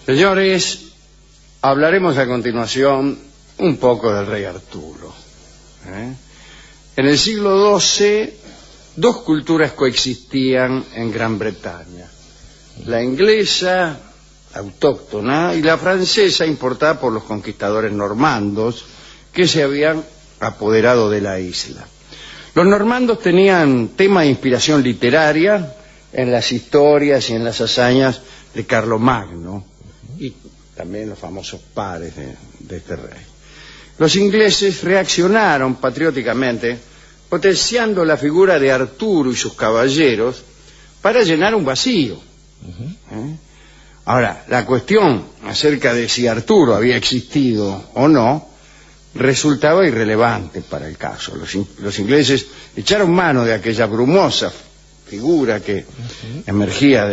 Señores, hablaremos a continuación un poco del rey Arturo. En el siglo XII, dos culturas coexistían en Gran Bretaña: la inglesa, autóctona, y la francesa, importada por los conquistadores normandos que se habían apoderado de la isla. Los normandos tenían tema de inspiración literaria en las historias y en las hazañas de Carlomagno y también los famosos pares de este rey. Los ingleses reaccionaron patrióticamente, potenciando la figura de Arturo y sus caballeros para llenar un vacío. Ahora, la cuestión acerca de si Arturo había existido o no resultaba irrelevante para el caso. Los ingleses echaron mano de aquella brumosa figura que emergía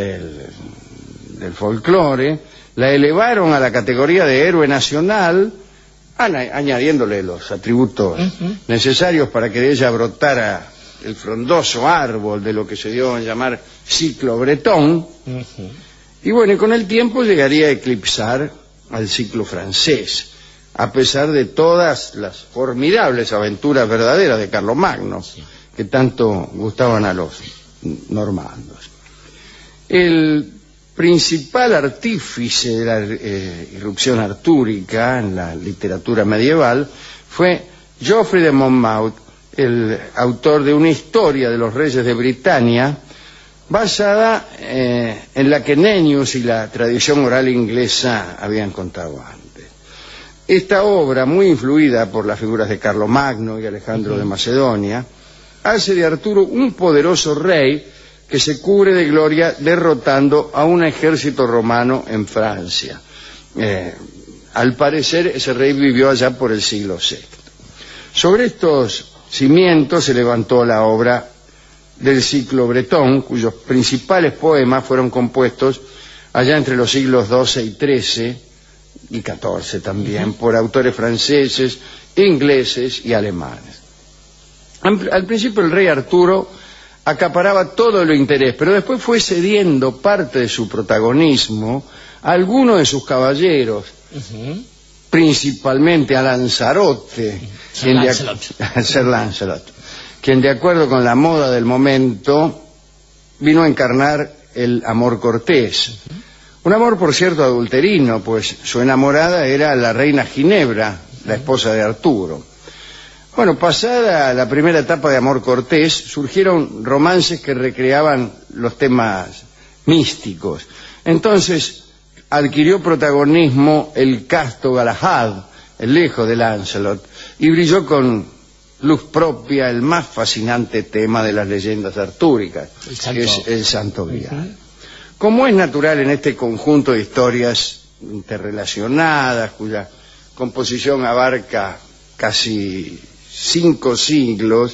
del folclore, la elevaron a la categoría de héroe nacional, añadiéndole los atributos necesarios para que de ella brotara el frondoso árbol de lo que se dio a llamar ciclo bretón. Y bueno, y con el tiempo llegaría a eclipsar al ciclo francés, a pesar de todas las formidables aventuras verdaderas de Carlomagno, que tanto gustaban a los normandos. El principal artífice de la irrupción artúrica en la literatura medieval fue Geoffrey de Monmouth, el autor de una historia de los reyes de Britania, basada en la que Nennius y la tradición oral inglesa habían contado antes. Esta obra, muy influida por las figuras de Carlomagno y Alejandro de Macedonia, hace de Arturo un poderoso rey que se cubre de gloria derrotando a un ejército romano en Francia. Al parecer, ese rey vivió allá por el siglo VI. Sobre estos cimientos se levantó la obra del ciclo bretón, cuyos principales poemas fueron compuestos allá entre los siglos XII y XIII, y XIV también, por autores franceses, ingleses y alemanes. Al principio el rey Arturo acaparaba todo el interés, pero después fue cediendo parte de su protagonismo a algunos de sus caballeros, principalmente a Lanzarote, Sir Lancelot, quien de acuerdo con la moda del momento vino a encarnar el amor cortés. Un amor, por cierto, adulterino, pues su enamorada era la reina Ginebra, la esposa de Arturo. Bueno, pasada la primera etapa de amor cortés, surgieron romances que recreaban los temas místicos. Entonces adquirió protagonismo el casto Galahad, el hijo de Lancelot, y brilló con luz propia el más fascinante tema de las leyendas artúricas, que es el Santo Grial. Como es natural en este conjunto de historias interrelacionadas, cuya composición abarca casi 5 siglos,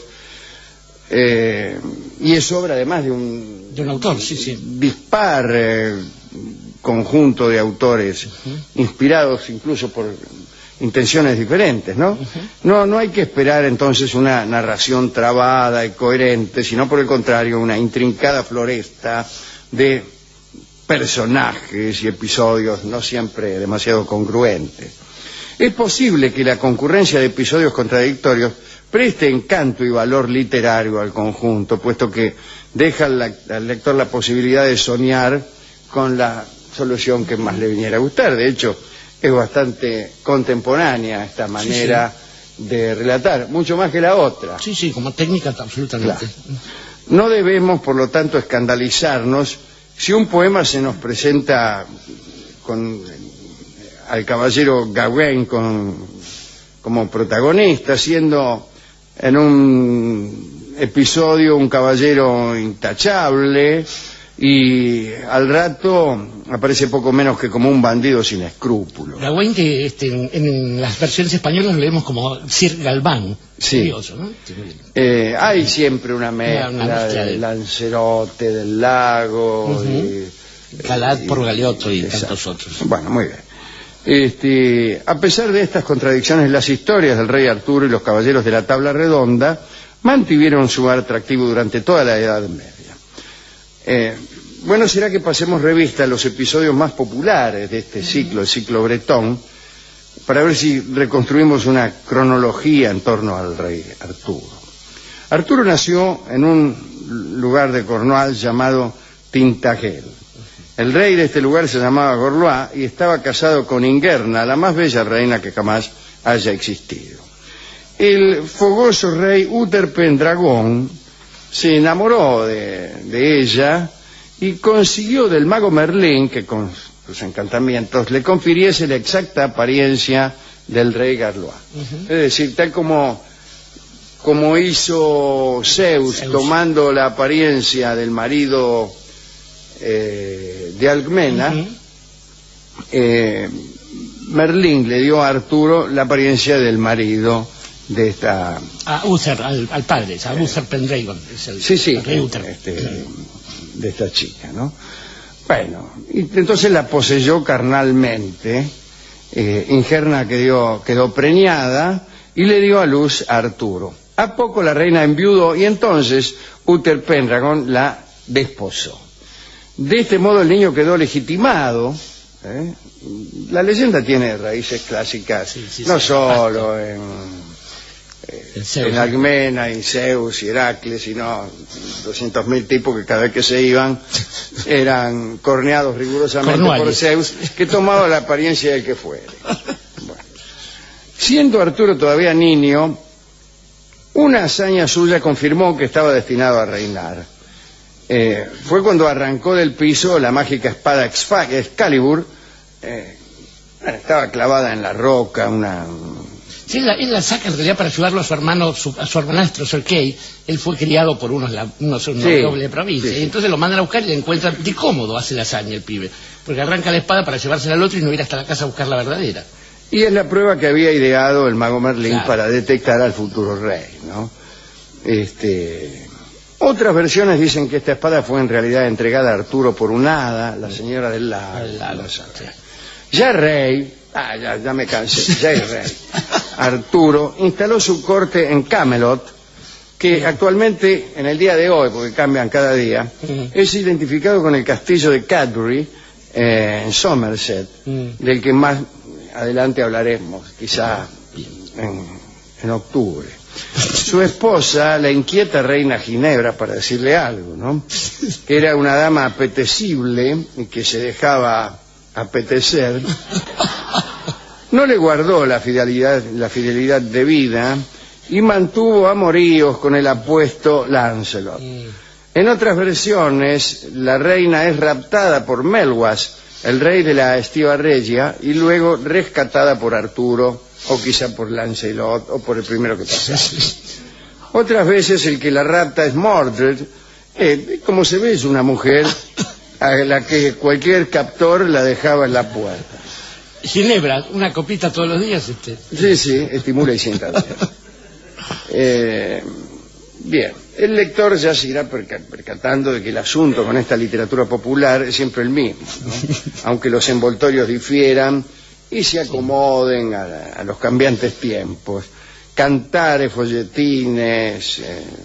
y es obra además de un autor, dispar conjunto de autores inspirados incluso por intenciones diferentes, ¿no? No hay que esperar entonces una narración trabada y coherente, sino por el contrario una intrincada floresta de personajes y episodios no siempre demasiado congruentes. Es posible que la concurrencia de episodios contradictorios preste encanto y valor literario al conjunto, puesto que deja al lector la posibilidad de soñar con la solución que más le viniera a gustar. De hecho, es bastante contemporánea esta manera de relatar, mucho más que la otra. Sí, como técnica absolutamente. Claro. No debemos, por lo tanto, escandalizarnos si un poema se nos presenta al caballero Gawain como protagonista, siendo en un episodio un caballero intachable y al rato aparece poco menos que como un bandido sin escrúpulos. Gawain, que en las versiones españolas lo leemos como Sir Galván. Sí. Curioso, ¿no? Hay siempre una mezcla del Lancerote, del lago, Galad por Galeotto y tantos otros. Bueno, muy bien. A pesar de estas contradicciones, las historias del rey Arturo y los caballeros de la Tabla Redonda mantuvieron su atractivo durante toda la Edad Media. bueno será que pasemos revista a los episodios más populares de este ciclo, el ciclo bretón, para ver si reconstruimos una cronología en torno al rey Arturo. Arturo nació en un lugar de Cornualles llamado Tintagel. El rey de este lugar se llamaba Gorlois y estaba casado con Ingerna, la más bella reina que jamás haya existido. El fogoso rey Uther Pendragon se enamoró de ella y consiguió del mago Merlín que con sus encantamientos le confiriese la exacta apariencia del rey Gorlois. Es decir, tal como hizo Zeus tomando la apariencia del marido de Alcmena, Merlín le dio a Arturo la apariencia del marido de esta... A Uther, al padre, a Uther Pendragon. El rey Uther. De esta chica, ¿no? Bueno, y entonces la poseyó carnalmente, Ingerna quedó preñada y le dio a luz a Arturo. A poco la reina enviudó y entonces Uther Pendragon la desposó. De este modo el niño quedó legitimado. La leyenda tiene raíces clásicas, no solo en Alcmena, y Zeus y Heracles, sino 200.000 tipos que cada vez que se iban eran corneados rigurosamente por Zeus, que tomaba la apariencia del que fuere. Bueno. Siendo Arturo todavía niño, una hazaña suya confirmó que estaba destinado a reinar. Fue cuando arrancó del piso la mágica espada Excalibur. Estaba clavada en la roca, Sí, él la saca en realidad para ayudarlo a su hermano, a su hermanastro Sir Kay. Él fue criado por unos nobles de provincia, y entonces lo mandan a buscar y le encuentran. De cómodo hace la hazaña el pibe, porque arranca la espada para llevársela al otro y no ir hasta la casa a buscar la verdadera. Y es la prueba que había ideado el mago Merlín para detectar al futuro rey, ¿no? Otras versiones dicen que esta espada fue en realidad entregada a Arturo por una hada, la señora del lago. Ya rey, ya me cansé, ya es rey. Arturo instaló su corte en Camelot, que actualmente, en el día de hoy, porque cambian cada día, es identificado con el castillo de Cadbury, en Somerset, del que más adelante hablaremos, quizá en octubre. Su esposa, la inquieta reina Ginebra, para decirle algo, ¿no? Que era una dama apetecible y que se dejaba apetecer, no le guardó la fidelidad debida y mantuvo amoríos con el apuesto Lancelot. En otras versiones, la reina es raptada por Melwas, el rey de la Estiva Regia, y luego rescatada por Arturo, o quizá por Lancelot, o por el primero que pasara. Otras veces el que la rapta es Mordred, como se ve, es una mujer a la que cualquier captor la dejaba en la puerta. Ginebra, una copita todos los días. Sí, estimula y sienta bien. Bien, el lector ya se irá percatando de que el asunto con esta literatura popular es siempre el mismo, ¿no? Aunque los envoltorios difieran y se acomoden a los cambiantes tiempos. Cantares, folletines,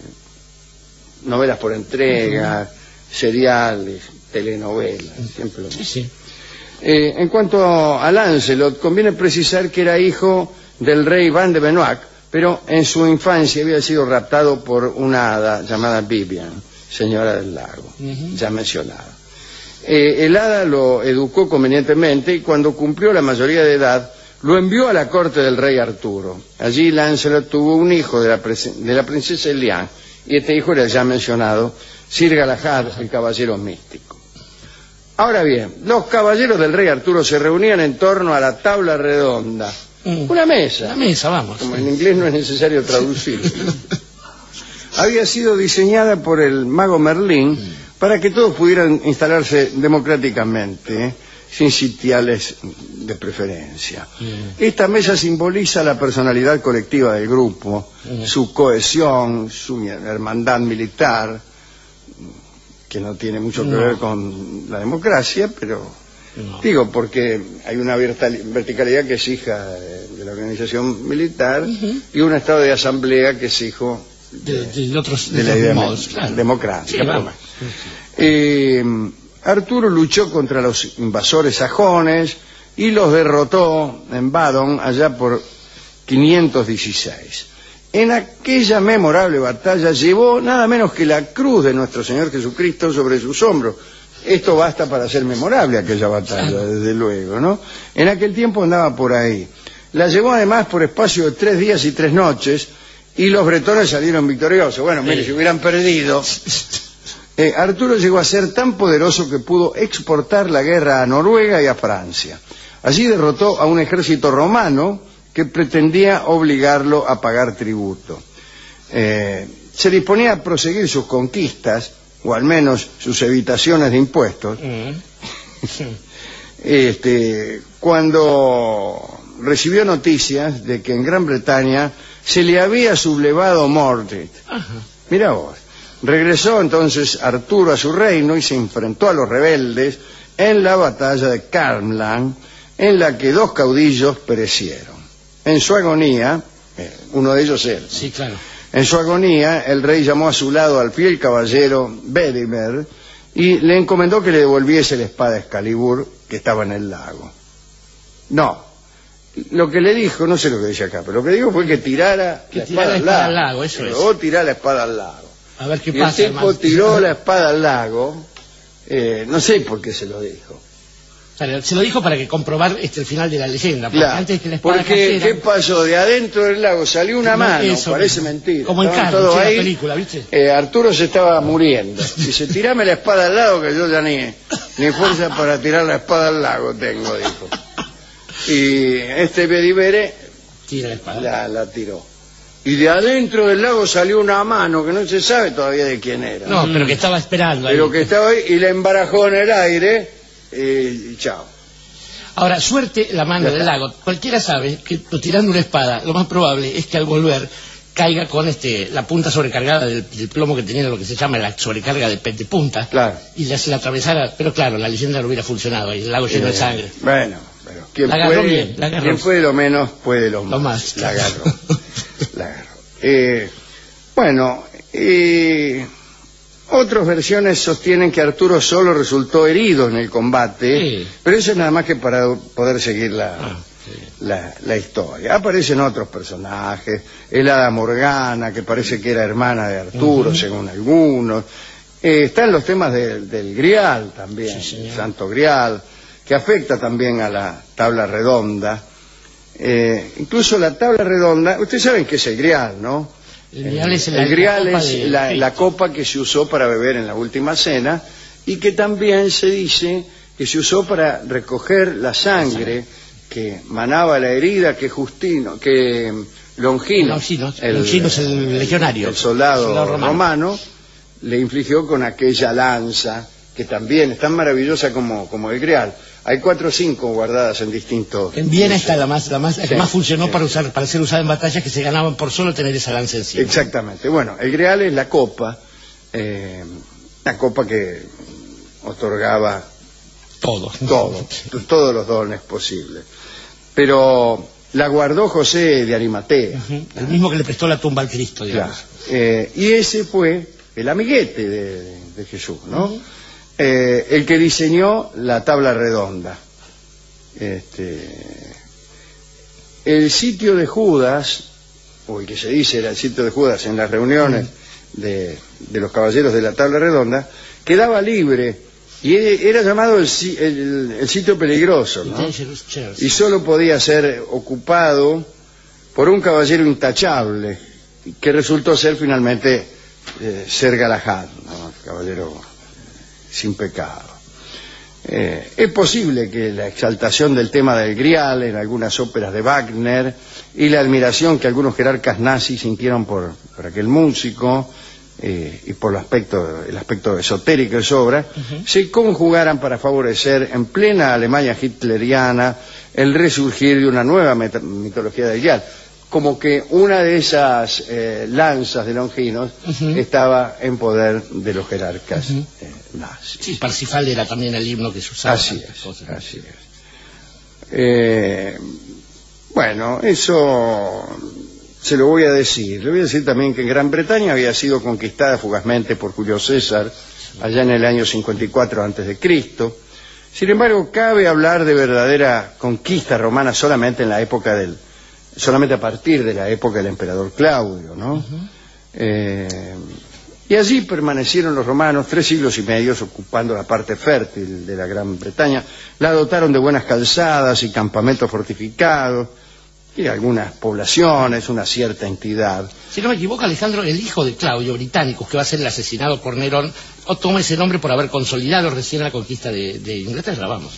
novelas por entrega, seriales, telenovelas, siempre lo mismo. En cuanto a Lancelot, conviene precisar que era hijo del rey Van de Benoit, pero en su infancia había sido raptado por una hada llamada Vivian, señora del lago, ya mencionada. El hada lo educó convenientemente y cuando cumplió la mayoría de edad lo envió a la corte del rey Arturo. Allí Lancelot tuvo un hijo de la princesa Eliane, y este hijo era el ya mencionado Sir Galahad, el caballero místico. Ahora bien, los caballeros del rey Arturo se reunían en torno a la tabla redonda. Una mesa. Una mesa, vamos. Como en inglés no es necesario traducir. Había sido diseñada por el mago Merlín para que todos pudieran instalarse democráticamente, sin sitiales de preferencia. Esta mesa simboliza la personalidad colectiva del grupo, su cohesión, su hermandad militar, que no tiene mucho que ver con la democracia, pero digo, porque hay una verticalidad que es hija de la organización militar y un estado de asamblea que es hijo de la idea democrática. Arturo luchó contra los invasores sajones y los derrotó en Badon allá por 516. En aquella memorable batalla llevó nada menos que la cruz de nuestro Señor Jesucristo sobre sus hombros. Esto basta para hacer memorable aquella batalla, desde luego, ¿no? En aquel tiempo andaba por ahí. La llevó además por espacio de 3 días y 3 noches y los bretones salieron victoriosos. Bueno, mire, si hubieran perdido... Arturo llegó a ser tan poderoso que pudo exportar la guerra a Noruega y a Francia. Allí derrotó a un ejército romano que pretendía obligarlo a pagar tributo. Se disponía a proseguir sus conquistas, o al menos sus evitaciones de impuestos, cuando recibió noticias de que en Gran Bretaña se le había sublevado Mordred. Mira vos. Regresó entonces Arturo a su reino y se enfrentó a los rebeldes en la batalla de Carmlan, en la que 2 caudillos perecieron. En su agonía, uno de ellos él. Sí, claro. En su agonía, el rey llamó a su lado al fiel caballero Bedimer y le encomendó que le devolviese la espada Excalibur que estaba en el lago. No, lo que le dijo, no sé lo que dice acá, pero lo que dijo fue que tirara la espada al lago. Eso es. O tirar la espada al lago. A ver qué pasa. El tipo tiró la espada al lago, no sé por qué se lo dijo. Se lo dijo para que comprobar el final de la leyenda. Porque claro, antes que la espada porque cayera, ¿qué pasó? De adentro del lago salió una mano, eso, parece mentira. Como en Carlos, la película, ¿viste? Arturo se estaba muriendo. Dice, tirame la espada al lago que yo ya ni fuerza para tirar la espada al lago tengo, dijo. Y este Bedivere tira la espada. La tiró. Y de adentro del lago salió una mano que no se sabe todavía de quién era. No, pero que estaba esperando ahí. Pero que estaba ahí y la embarajó en el aire y chao. Ahora, suerte la mano del lago. Cualquiera sabe que tirando una espada, lo más probable es que al volver caiga con la punta sobrecargada del plomo que tenía lo que se llama la sobrecarga de punta. Claro. Y se la atravesara. Pero claro, la leyenda no hubiera funcionado ahí, el lago lleno de sangre. Bueno, pero ¿quién la agarró bien, la agarró. Quien puede lo menos, puede lo más. La agarró. La agarró. Bueno, otras versiones sostienen que Arturo solo resultó herido en el combate, pero eso es nada más que para poder seguir la historia. Aparecen otros personajes, el hada Morgana, que parece que era hermana de Arturo, según algunos. Están los temas del Grial también, el Santo Grial, que afecta también a la tabla redonda. Incluso la tabla redonda, ustedes saben qué es el Grial, ¿no? El Grial es la copa que se usó para beber en la última cena y que también se dice que se usó para recoger la sangre que manaba la herida que Longino es el legionario, el soldado romano, le infligió con aquella lanza que también es tan maravillosa como el Grial. Hay 4 o 5 guardadas en distintos... En Viena está la que más funcionó para ser usada en batallas que se ganaban por solo tener esa lanza encima. Exactamente. Bueno, el Grial es la copa que otorgaba todos los dones posibles. Pero la guardó José de Arimatea. El mismo que le prestó la tumba al Cristo, digamos. Claro. Y ese fue el amiguete de Jesús, ¿no? El que diseñó la tabla redonda. El sitio de Judas, o el que se dice era el sitio de Judas en las reuniones de los caballeros de la tabla redonda, quedaba libre y era llamado el sitio peligroso, ¿no? Y solo podía ser ocupado por un caballero intachable, que resultó ser finalmente Ser Galahad, ¿no? Caballero sin pecado. Es posible que la exaltación del tema del Grial en algunas óperas de Wagner y la admiración que algunos jerarcas nazis sintieron por aquel músico y por el aspecto esotérico de su obra se conjugaran para favorecer en plena Alemania hitleriana el resurgir de una nueva mitología del Grial. Como que una de esas lanzas de Longinos estaba en poder de los jerarcas nazis. Sí, Parsifal era también el himno que se usaba. Así es. Bueno, eso se lo voy a decir. Le voy a decir también que en Gran Bretaña había sido conquistada fugazmente por Julio César allá en el año 54 a.C. Sin embargo, cabe hablar de verdadera conquista romana solamente solamente a partir de la época del emperador Claudio, ¿no? Y allí permanecieron los romanos 3 siglos y medio ocupando la parte fértil de la Gran Bretaña. La dotaron de buenas calzadas y campamentos fortificados y algunas poblaciones, una cierta entidad. Si no me equivoco, Alejandro, el hijo de Claudio, Británicos, que va a ser el asesinado por Nerón, toma ese nombre por haber consolidado recién la conquista de Inglaterra, vamos.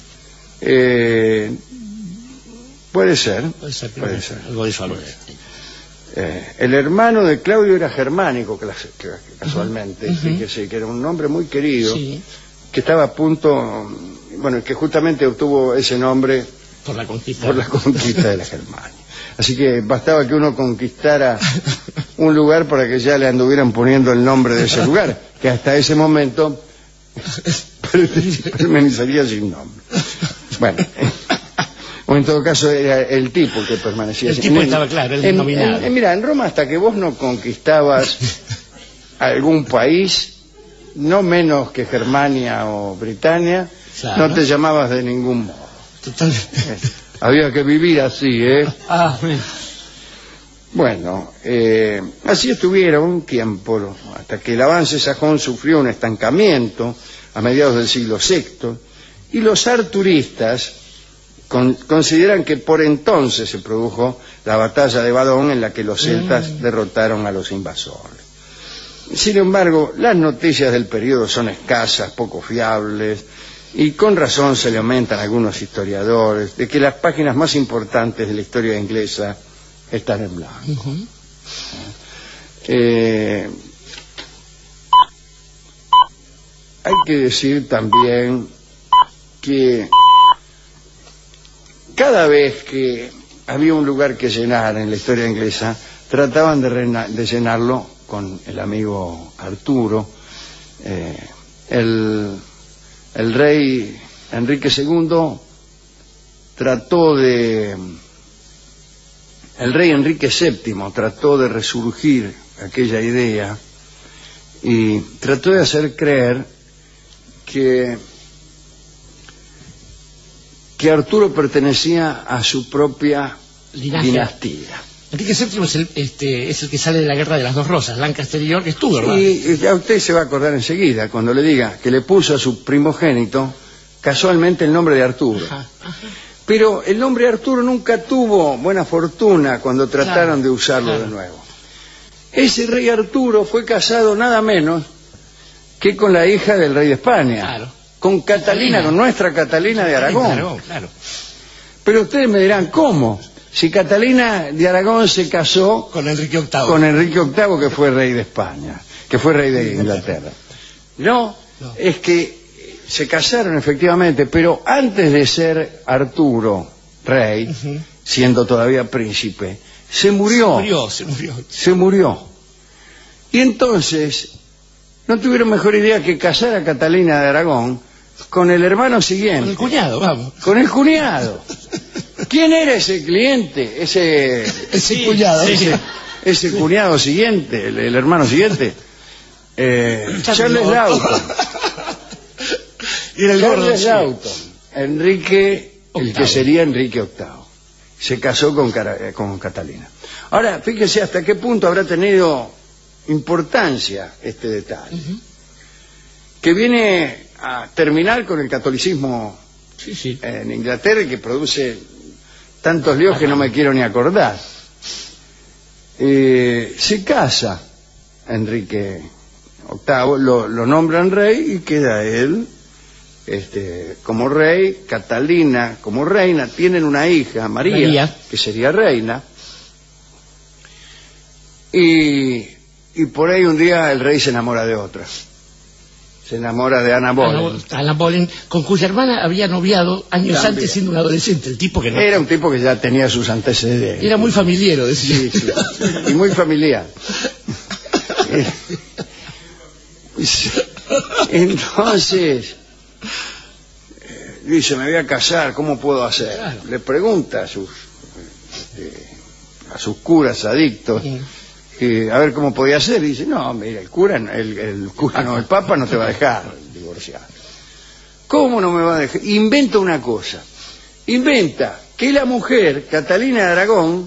Puede ser. Algo de eso. El hermano de Claudio era germánico, casualmente, fíjese, que era un nombre muy querido, que estaba a punto, que justamente obtuvo ese nombre por la conquista de la Germania. Así que bastaba que uno conquistara un lugar para que ya le anduvieran poniendo el nombre de ese lugar, que hasta ese momento permanecería sin nombre. Bueno, o en todo caso era el tipo que permanecía el tipo estaba claro, el denominado. Mira, en Roma, hasta que vos no conquistabas algún país, no menos que Germania o Britania, claro, no te llamabas de ningún modo. Totalmente. Había que vivir así, ¿eh? Bueno, así estuvieron un tiempo, hasta que el avance sajón sufrió un estancamiento a mediados del siglo VI, y los arturistas consideran que por entonces se produjo la batalla de Badón, en la que los celtas derrotaron a los invasores. Sin embargo, las noticias del periodo son escasas, poco fiables, y con razón se le aumentan a algunos historiadores de que las páginas más importantes de la historia inglesa están en blanco. Hay que decir también que cada vez que había un lugar que llenar en la historia inglesa, trataban de llenarlo con el amigo Arturo. El rey Enrique II el rey Enrique VII trató de resurgir aquella idea y trató de hacer creer que Arturo pertenecía a su propia dinastía. Enrique VII es el que sale de la Guerra de las Dos Rosas, Lancaster y York, estuvo, ¿verdad? Y ya usted se va a acordar enseguida cuando le diga que le puso a su primogénito casualmente el nombre de Arturo. Pero el nombre Arturo nunca tuvo buena fortuna cuando trataron de usarlo de nuevo. Ese rey Arturo fue casado nada menos que con la hija del rey de España, con Catalina, con nuestra Catalina de Aragón. Pero ustedes me dirán, ¿cómo? Si Catalina de Aragón se casó con Enrique VIII. Con Enrique VIII, que fue rey de España, que fue rey de Inglaterra. No, es que se casaron efectivamente, pero antes de ser Arturo rey, siendo todavía príncipe, se murió. Y entonces no tuvieron mejor idea que casar a Catalina de Aragón con el hermano siguiente. Con el cuñado, vamos. Con el cuñado. ¿Quién era ese cliente? Ese cuñado. Ese cuñado siguiente, el hermano siguiente. Charles Lawton. Charles Lawton. Enrique, el que sería Enrique VIII. Se casó con Catalina. Ahora, fíjese hasta qué punto habrá tenido importancia este detalle. Que viene a terminar con el catolicismo en Inglaterra, y que produce tantos líos que no me quiero ni acordar. Se casa Enrique VIII, lo nombran rey y queda él como rey, Catalina como reina. Tienen una hija, María, que sería reina, y por ahí un día el rey se enamora de otra. Se enamora de Anna Boleyn. Anna Boleyn, con cuya hermana había noviado años antes siendo un adolescente. El tipo que no... Era un tipo que ya tenía sus antecedentes. Era muy familiero, decía. Sí. Y muy familiar. Entonces dice, me voy a casar, ¿cómo puedo hacer? Claro. Le pregunta a sus curas adictos, a ver cómo podía ser. Y dice, no, mira, el Papa no te va a dejar divorciar. ¿Cómo no me va a dejar? Inventa una cosa. Inventa que la mujer, Catalina de Aragón,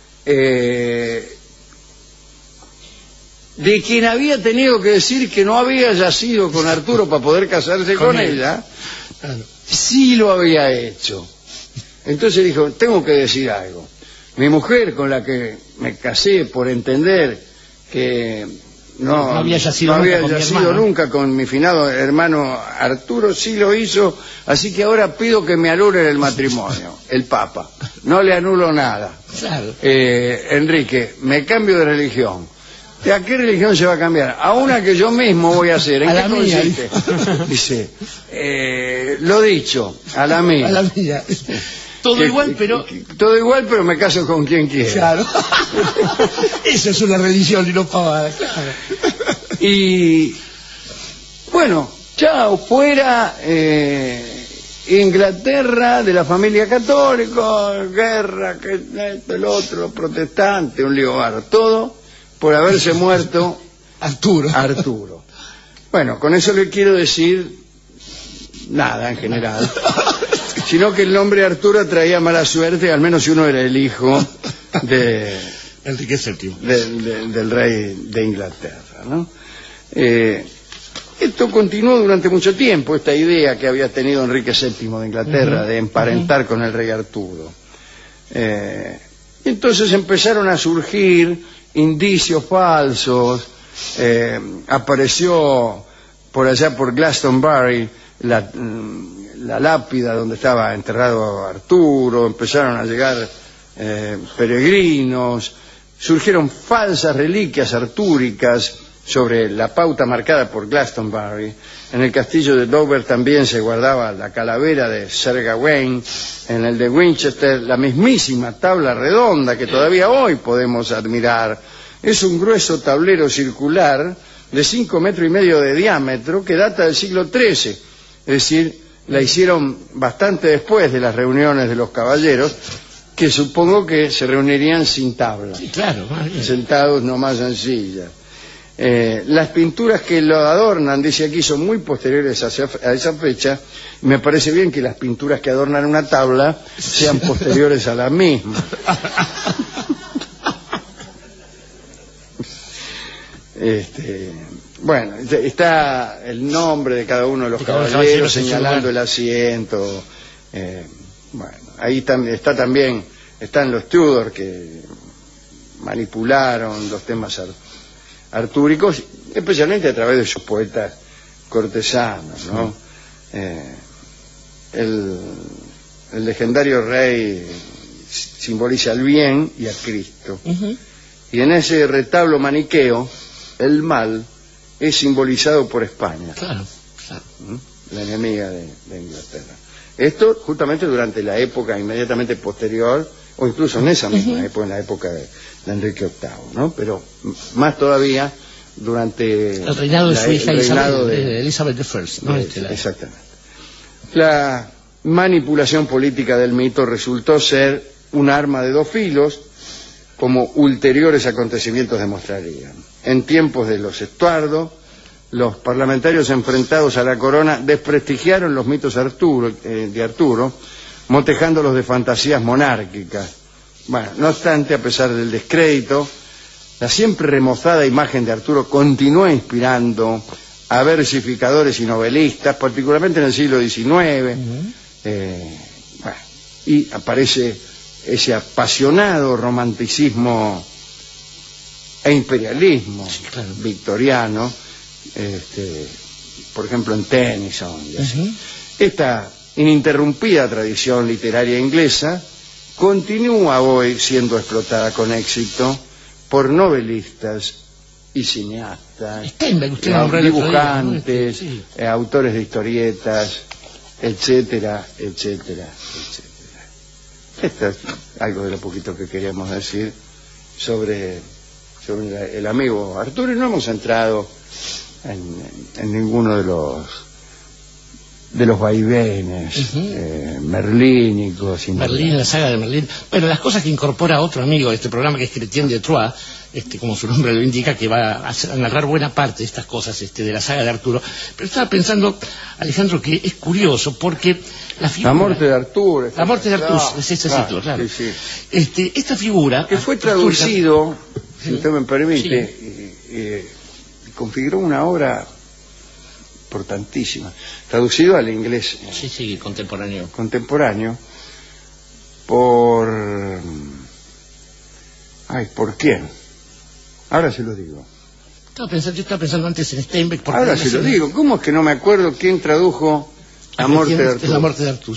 de quien había tenido que decir que no había yacido con Arturo para poder casarse con ella, sí lo había hecho. Entonces dijo, tengo que decir algo. Mi mujer, con la que me casé por entender que no había yacido nunca con mi finado hermano Arturo, sí lo hizo, así que ahora pido que me anulen el matrimonio, el Papa. No le anulo nada. Claro. Enrique, me cambio de religión. ¿A qué religión se va a cambiar? A una que yo mismo voy a hacer. ¿En qué consiste? Dice, lo dicho, a la mía. A la mía. Todo igual, pero... Todo igual, pero me caso con quien quiera. Claro. Eso es una religión y no pavada, claro. Y... bueno, chao, fuera Inglaterra de la familia católica, guerra, que esto, el otro, protestante, un lío barro, todo por haberse muerto Arturo. Bueno, con eso le quiero decir nada en general, sino que el nombre Arturo traía mala suerte, al menos si uno era el hijo de Enrique VII, del rey de Inglaterra, ¿no? Esto continuó durante mucho tiempo, esta idea que había tenido Enrique VII de Inglaterra de emparentar con el rey Arturo. Entonces empezaron a surgir indicios falsos, apareció por allá por Glastonbury la lápida donde estaba enterrado Arturo, empezaron a llegar peregrinos, surgieron falsas reliquias artúricas sobre la pauta marcada por Glastonbury. En el castillo de Dover también se guardaba la calavera de Sir Gawain, en el de Winchester la mismísima tabla redonda que todavía hoy podemos admirar. Es un grueso tablero circular de 5,5 metros de diámetro que data del siglo XIII, es decir, la hicieron bastante después de las reuniones de los caballeros, que supongo que se reunirían sin tabla, sí, claro, sentados nomás en sillas. Las pinturas que lo adornan, dice aquí, son muy posteriores a esa fecha. Me parece bien que las pinturas que adornan una tabla sean posteriores a la misma. Bueno, está el nombre de cada uno de los caballeros señalando el asiento. Bueno, ahí están los Tudor, que manipularon los temas artúricos, especialmente a través de sus poetas cortesanos, ¿no? El legendario rey simboliza el bien y a Cristo. Y en ese retablo maniqueo, el mal es simbolizado por España, claro. La enemiga de Inglaterra. Esto justamente durante la época inmediatamente posterior, o incluso en esa misma época, en la época de Enrique VIII, ¿no? Pero más todavía durante el reinado de su hija Elizabeth I, ¿no? Exactamente. La manipulación política del mito resultó ser un arma de dos filos, como ulteriores acontecimientos demostrarían. En tiempos de los Estuardo, los parlamentarios enfrentados a la corona desprestigiaron los mitos de Arturo, motejándolos de fantasías monárquicas. Bueno, no obstante, a pesar del descrédito, la siempre remozada imagen de Arturo continúa inspirando a versificadores y novelistas, particularmente en el siglo XIX, y aparece ese apasionado romanticismo e imperialismo victoriano, por ejemplo en Tennyson y así. Esta ininterrumpida tradición literaria inglesa continúa hoy siendo explotada con éxito por novelistas y cineastas, dibujantes, autores de historietas, etcétera, etcétera, etcétera. Esto es algo de lo poquito que queríamos decir sobre el amigo Arturo, y no hemos entrado en ninguno de los de los vaivenes merlínicos. Merlín, la saga de Merlín. Bueno, las cosas que incorpora otro amigo de este programa, que es Chrétien de Troyes, como su nombre lo indica, que va a narrar buena parte de estas cosas de la saga de Arturo. Pero estaba pensando, Alejandro, que es curioso porque la figura... La muerte de Arturo. La muerte de Arturo, es ese título, claro. Sí, sí. Esta figura... Que fue traducido, si usted me permite, configuró una obra importantísima, traducido al inglés contemporáneo por... ¿por quién? Ahora se lo digo. Yo estaba pensando antes en Steinbeck. Ahora se lo digo. ¿Cómo es que no me acuerdo quién tradujo La muerte de Arturo? La muerte de Arturo.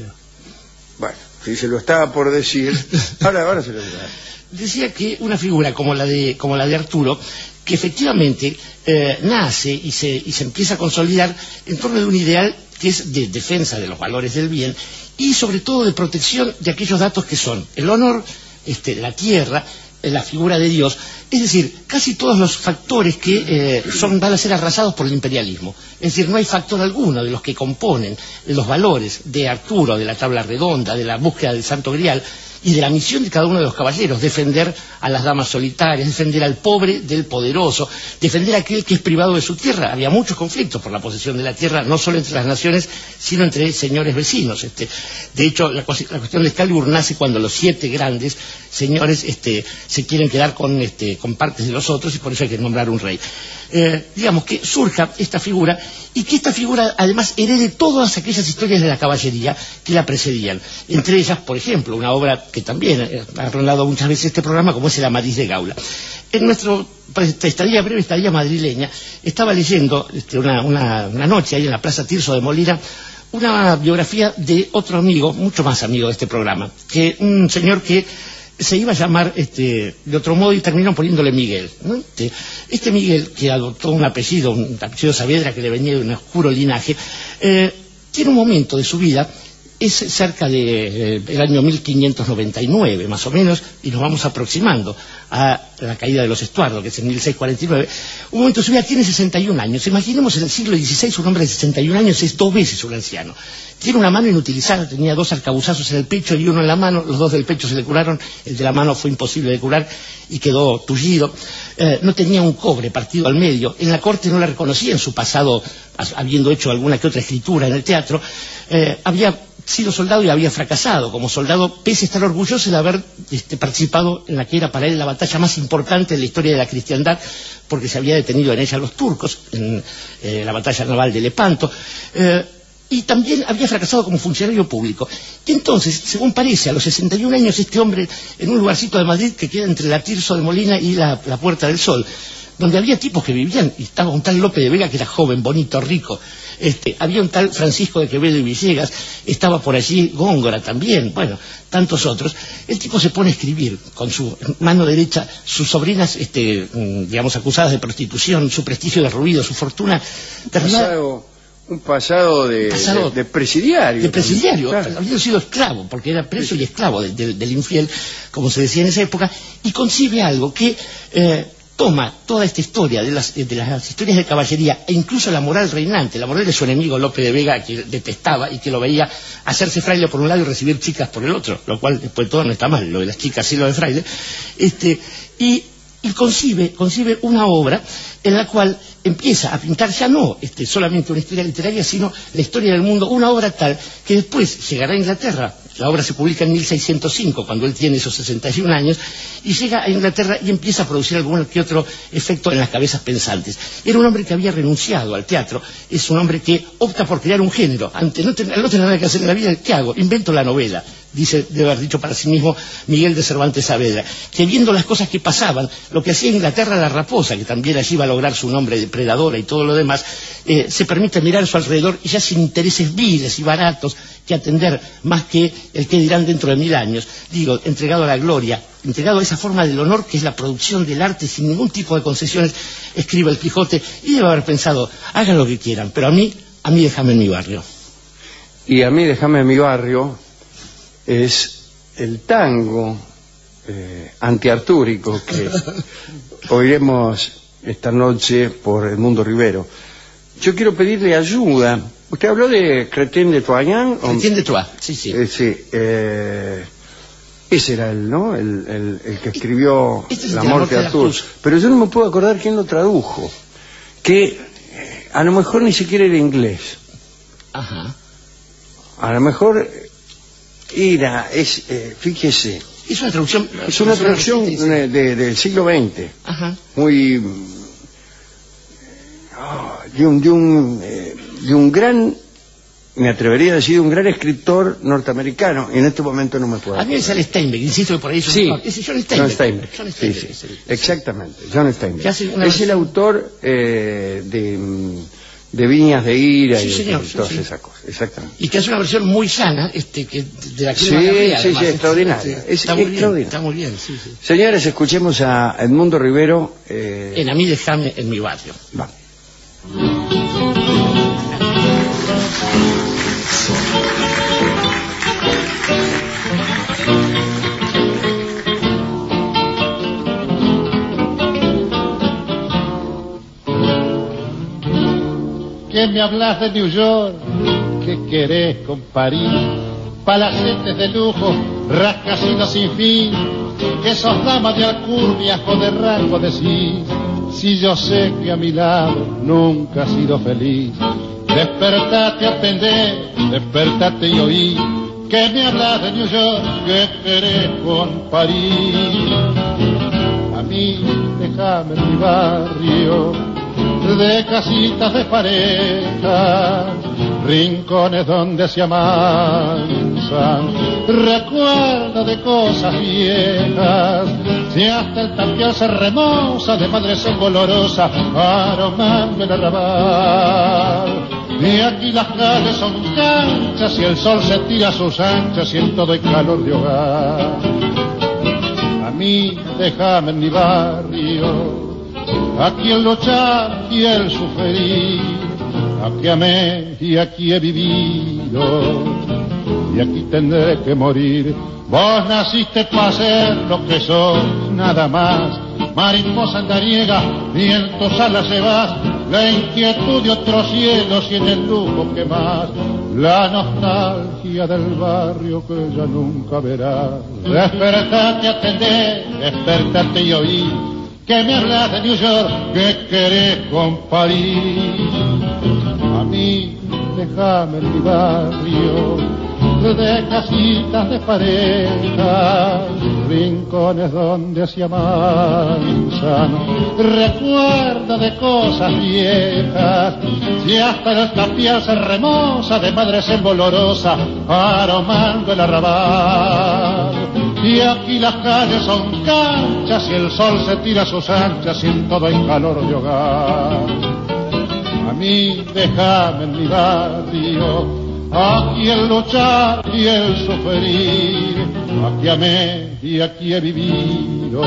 Bueno, si se lo estaba por decir, ahora se lo digo. Decía que una figura como la de Arturo, que efectivamente nace y se empieza a consolidar en torno de un ideal que es de defensa de los valores del bien y sobre todo de protección de aquellos datos que son el honor, la tierra, la figura de Dios, es decir, casi todos los factores que van a ser arrasados por el imperialismo. Es decir, no hay factor alguno de los que componen los valores de Arturo, de la tabla redonda, de la búsqueda del Santo Grial y de la misión de cada uno de los caballeros, defender a las damas solitarias, defender al pobre del poderoso, defender a aquel que es privado de su tierra. Había muchos conflictos por la posesión de la tierra, no solo entre las naciones, sino entre señores vecinos. De hecho, la cuestión de Excalibur nace cuando los 7 grandes señores se quieren quedar con partes de los otros y por eso hay que nombrar un rey. Digamos que surja esta figura y que esta figura además herede todas aquellas historias de la caballería que la precedían. Entre ellas, por ejemplo, una obra que también ha rondado muchas veces este programa, como es el Amadís de Gaula. En nuestra breve estadía madrileña, estaba leyendo una noche ahí en la Plaza Tirso de Molina una biografía de otro amigo, mucho más amigo de este programa, que un señor que se iba a llamar de otro modo y terminaron poniéndole Miguel, ¿no? Este Miguel, que adoptó un apellido Saavedra que le venía de un oscuro linaje, tiene un momento de su vida, es cerca del año 1599 más o menos, y nos vamos aproximando a la caída de los Estuardo, que es en 1649, un momento de su vida, tiene 61 años. Imaginemos en el siglo XVI un hombre de 61 años es 2 veces un anciano. Tiene una mano inutilizada, tenía 2 arcabuzazos en el pecho y uno en la mano, los 2 del pecho se le curaron, el de la mano fue imposible de curar y quedó tullido. No tenía un cobre partido al medio, en la corte no la reconocía en su pasado, habiendo hecho alguna que otra escritura en el teatro. Había sido soldado y había fracasado como soldado, pese a estar orgulloso de haber participado en la que era para él la batalla más importante de la historia de la cristiandad, porque se había detenido en ella los turcos, en la batalla naval de Lepanto, y también había fracasado como funcionario público. Y entonces, según parece, a los 61 años, este hombre, en un lugarcito de Madrid que queda entre la Tirso de Molina y la Puerta del Sol, donde había tipos que vivían, y estaba un tal Lope de Vega que era joven, bonito, rico, había un tal Francisco de Quevedo y Villegas, estaba por allí Góngora también, bueno, tantos otros. El tipo se pone a escribir con su mano derecha sus sobrinas, digamos, acusadas de prostitución, su prestigio derruido, su fortuna terminada. Un pasado de presidiario. De presidiario, claro. Había sido esclavo, porque era preso y esclavo del infiel, como se decía en esa época, y concibe algo que toma toda esta historia de las historias de caballería e incluso la moral reinante, la moral de su enemigo Lope de Vega, que detestaba y que lo veía hacerse fraile por un lado y recibir chicas por el otro, lo cual después de todo no está mal, lo de las chicas y lo de fraile, y concibe una obra en la cual empieza a pintar ya no solamente una historia literaria, sino la historia del mundo, una obra tal que después llegará a Inglaterra. La obra se publica en 1605, cuando él tiene esos 61 años, y llega a Inglaterra y empieza a producir algún que otro efecto en las cabezas pensantes. Era un hombre que había renunciado al teatro, es un hombre que opta por crear un género. Al no tener nada que hacer en la vida, ¿qué hago? Invento la novela, debe haber dicho para sí mismo Miguel de Cervantes Saavedra, que viendo las cosas que pasaban, lo que hacía Inglaterra la raposa, que también allí iba a lograr su nombre de predadora y todo lo demás, se permite mirar a su alrededor y ya sin intereses viles y baratos que atender más que el que dirán dentro de 1000 años, digo, entregado a la gloria, entregado a esa forma del honor que es la producción del arte sin ningún tipo de concesiones, escribe el Quijote, y debe haber pensado, hagan lo que quieran, pero a mí déjame en mi barrio. Y a mí déjame en mi barrio es el tango antiartúrico que oiremos esta noche por Edmundo Rivero. yo quiero pedirle ayuda. ¿Usted habló de Chrétien de Troyes? Chrétien de Troyes, sí. Sí, ese era él, ¿no? El que escribió La muerte de Arthur. Pero yo no me puedo acordar quién lo tradujo. Que a lo mejor ni siquiera era inglés. Ajá. A lo mejor fíjese. Es una traducción. Es una traducción del siglo XX. Ajá. Muy de un gran, me atrevería a decir, un gran escritor norteamericano, y en este momento no me puedo. A mí es el Steinbeck, insisto que por ahí es sí, ese John Steinbeck. John Steinbeck. Sí. Exactamente, John Steinbeck. Es el autor de Viñas de Ira y todas esas cosas, exactamente. Y que hace una versión muy sana, de la que sí, extraordinaria. Está muy bien, sí. Señores, escuchemos a Edmundo Rivero. En A mí déjame en mi barrio. Vamos. ¿Qué me hablas de New York? ¿Qué querés con París? Palacetes de lujo, rascacielos sin fin. Que sos dama de alcurnias o de rango de sí. Si yo sé que a mi lado nunca has sido feliz. Despertate, atendé, despertate y oí. ¿Qué me hablas de New York? ¿Qué querés con París? A mí déjame en mi barrio de casitas de parejas, rincones donde se amansan, recuerdo de cosas viejas, si hasta el tapial se remoza de madresón olorosa, aromando el arrabal. Y aquí las calles son canchas y el sol se tira a sus anchas y en todo el calor de hogar. A mí déjame en mi barrio, aquí el luchar y el sufrir, aquí amé y aquí he vivido, y aquí tendré que morir. Vos naciste para ser lo que sos, nada más, mariposa andariega, y en tus alas llevas la inquietud de otros cielos y en el lujo que más, la nostalgia del barrio que ya nunca verás. Despertate, atendé, despertate y oí. Que me hablas de New York, que querés con París. A mí déjame en mi barrio, de casitas de parejas, rincones donde se amansan, recuerda de cosas viejas, si hasta el tapial se remoza de madres embolorosa, aromando el arrabal. Y aquí las calles son canchas y el sol se tira a sus anchas y en todo el calor de hogar. A mí déjame en mi barrio, aquí el luchar y el sufrir, aquí amé y aquí he vivido,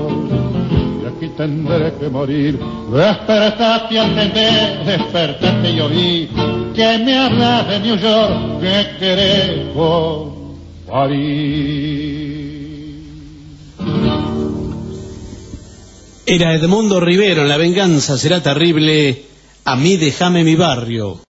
y aquí tendré que morir. Despertate, atendé, despertate y oí, que me hablas de New York, que querés con París. Era Edmundo Rivero en La venganza será terrible. A mí déjame mi barrio.